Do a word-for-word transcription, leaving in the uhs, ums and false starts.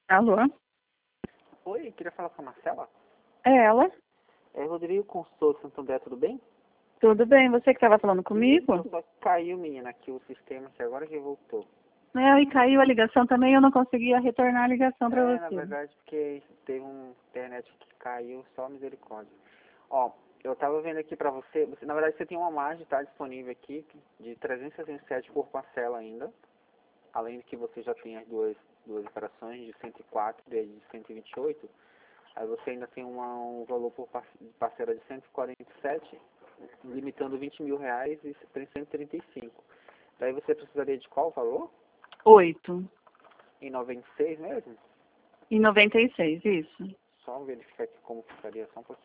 Alô? Oi, queria falar com a Marcela. É ela? É Rodrigo Consultor Santo André, tudo bem? Tudo bem? Você que estava falando comigo? Então, só caiu, menina, aqui o sistema, que agora que voltou. É, e caiu a ligação também, eu não conseguia retornar a ligação para É, na você. verdade, porque teve um internet que caiu, só misericórdia. Ó, eu tava vendo aqui pra você, você, na verdade você tem uma margem, tá, disponível aqui, de trezentos e sessenta e sete por parcela ainda, além de que você já tem as duas, duas operações de cento e quatro e de cento e vinte e oito, aí você ainda tem uma, um valor por par- parcela de cento e quarenta e sete, limitando vinte mil reais e tem cento e trinta e cinco. Daí você precisaria de qual valor? Oito. Em noventa e seis mesmo? E noventa e seis, isso. Só verificar aqui como ficaria, só um pouquinho.